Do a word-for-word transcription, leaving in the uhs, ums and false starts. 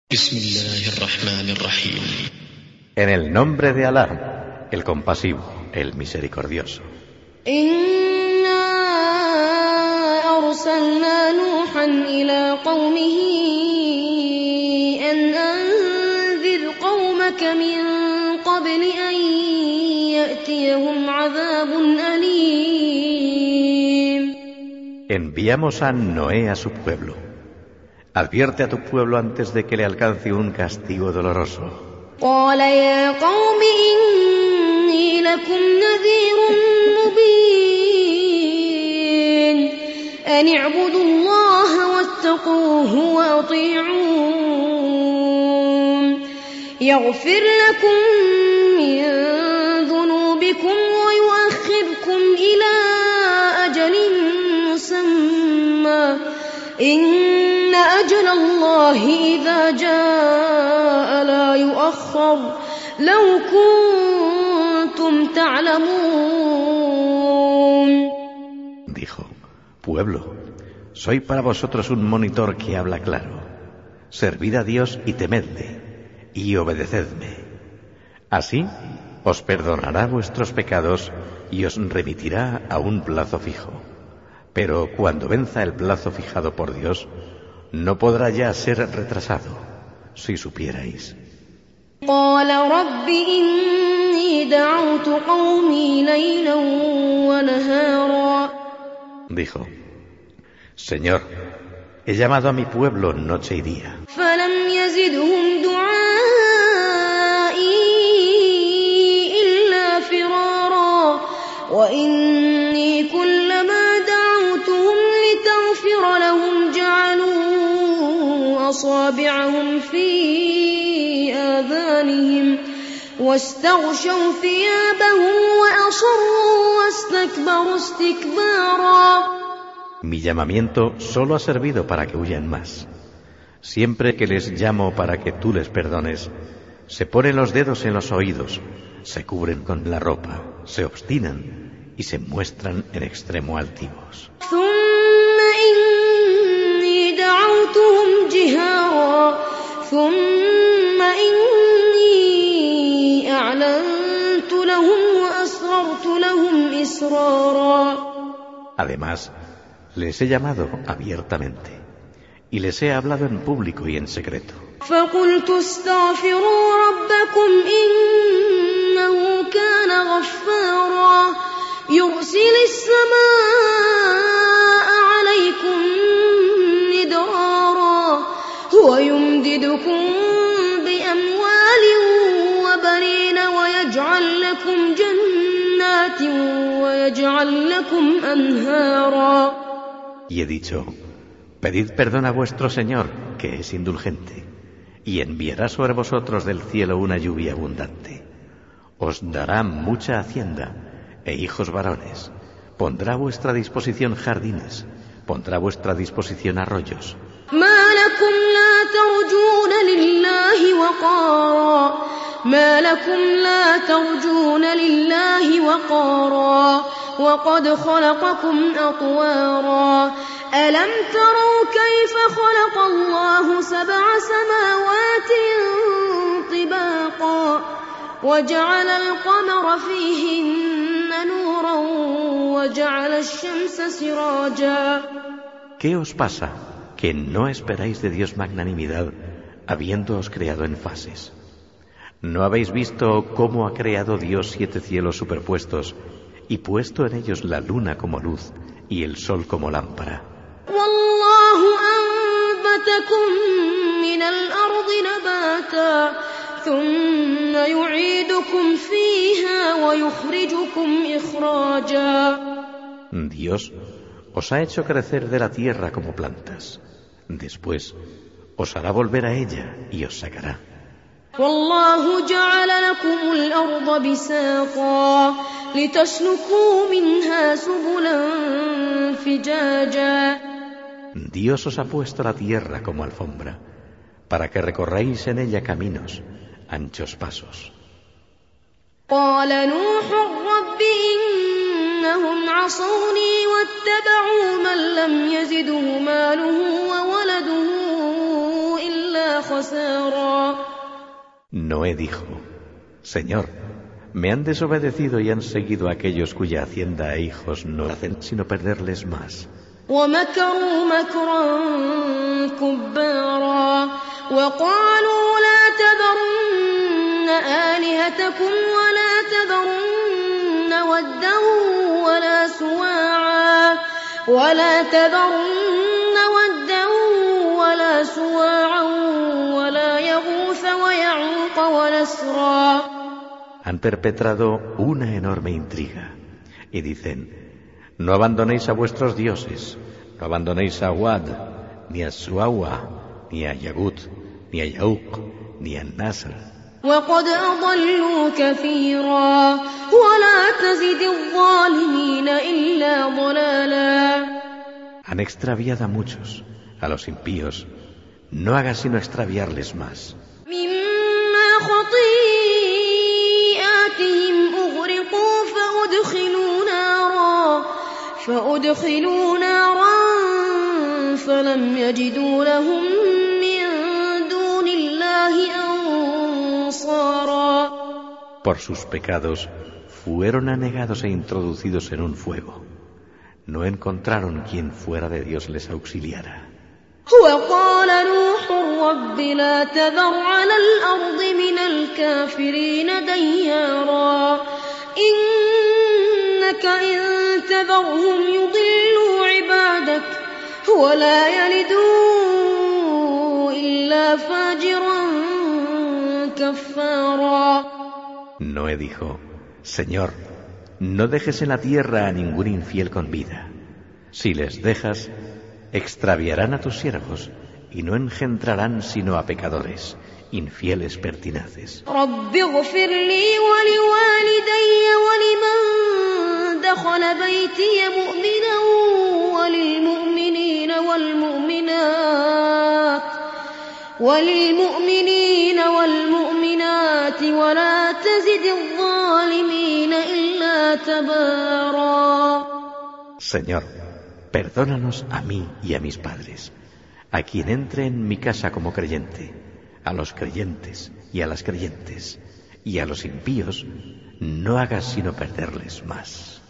Bismillahirrahmanirrahim. En el nombre de Alá, el compasivo, el misericordioso. Inna arsalna Nuhan ila qawmihi an anzir qawmaka min qabli an ya'tiyahum adhabun alim. Enviamos a Noé a su pueblo. Advierte a tu pueblo antes de que le alcance un castigo doloroso. قال يا قوم إني لكم نذير مبين أن اعبدوا الله واتقوه وأطيعون يغفر لكم من ذنوبكم ويؤخركم إلى أجل مسمى إن أجل الله إذا جاء لا يؤخر لو كنتم تعلمون. Dijo: pueblo, soy para vosotros un monitor que habla claro. Servid a Dios y temedle, y obedecedme. Así os perdonará vuestros pecados y os remitirá a un plazo fijo. Pero cuando venza el plazo fijado por Dios, no podrá ya ser retrasado, si supierais. قال رب إني دعوت قومي ليلا ونهارا. Dijo: Señor, he llamado a mi pueblo noche y día. فلم يزدهم دعائي إلا فرارا وإني كلما دعوتهم لتغفر لهم جعلوا أصابعهم في آذانهم واستغشوا ثيابهم وأصروا واستكبروا استكبارا. Mi llamamiento solo ha servido para que huyan más. Siempre que les llamo para que tú les perdones, se ponen los dedos en los oídos, se cubren con la ropa, se obstinan y se muestran en extremo altivos. ثم إني دعوتهم جهارا ثم إني أعلنت لهم وأسررت لهم إسرارا. Además, les he llamado abiertamente y les he hablado en público y en secreto. فقلت استغفروا ربكم إنه كان غفارا يرسل السماء عليكم مدرارا ويمددكم بأموال وبنين ويجعل لكم جنات ويجعل لكم أنهارا. Y he dicho: pedid perdón a vuestro Señor, que es indulgente, y enviará sobre vosotros del cielo una lluvia abundante. Os dará mucha hacienda e hijos varones. Pondrá a vuestra disposición jardines, pondrá a vuestra disposición arroyos. ما لكم لا ترجون لله وقارا ما لكم لا ترجون لله وقارا وقد خلقكم أطوارا ألم تروا كيف خلق الله سبع سماوات طباقا وجعل القمر فيهن نورا وجعل الشمس سراجا. ¿Qué os pasa, que no esperáis de Dios magnanimidad, habiéndoos creado en fases? ¿No habéis visto cómo ha creado Dios siete cielos superpuestos y puesto en ellos la luna como luz y el sol como lámpara? والله أنبتكم من الأرض نباتا ثم يعيدكم فيها ويخرجكم إخراجا. Dios os ha hecho crecer de la tierra como plantas. Después os hará volver a ella y os sacará. والله جعل لكم الأرض بساطا لتسلكوا منها سبلا فجاجا. Dios os ha puesto la tierra como alfombra, para que recorráis en ella caminos, anchos pasos. قال نوح رب إنهم عصوني واتبعوا من لم يزده ماله وولده إلا خسارا. Noé dijo: Señor, me han desobedecido y han seguido a aquellos cuya hacienda e hijos no hacen sino perderles más. ومكروا مكرا كبارا وقالوا لا تذرن آلهتكم ولا تذرن ودا ولا سواعا ولا تذرن ودا ولا سواعا ولا يغوث ويعوق ونسرا. Han perpetrado una enorme intriga y dicen: no abandonéis a vuestros dioses, no abandonéis a Wad, ni a Suawa, ni a Yagut, ni a Yauq, ni a Nasr. وقد أضلوا كثيرا ولا تزد الظالمين إلا ضلالا. Han extraviado a muchos, a los impíos, no hagas sino extraviarles más. مما خطيئاتهم أغرقوا فأدخلوا نارا فأدخلوا نارا فلم يجدوا لهم من دون الله أنصارا. Por sus pecados fueron anegados e introducidos en un fuego. No encontraron quien fuera de Dios les auxiliara. وقال نوح رب لا تذر على الأرض من الكافرين ديارا إنك إن تذرهم يضلوا عبادك ولا يلدوا إلا فاجرا كفارا. Noé dijo: Señor, no dejes en la tierra a ningún infiel con vida. Si les dejas, extraviarán a tus siervos y no engendrarán sino a pecadores, infieles pertinaces. رب اغفر لي ولوالدي ولمن دخل بيتي مؤمنا وللمؤمنين والمؤمنات وللمؤمنين والمؤمنات ولا تزد الظالمين إلا تبارا. Señor, perdónanos a mí y a mis padres, a quien entre en mi casa como creyente, a los creyentes y a las creyentes, y a los impíos no hagas sino perderles más.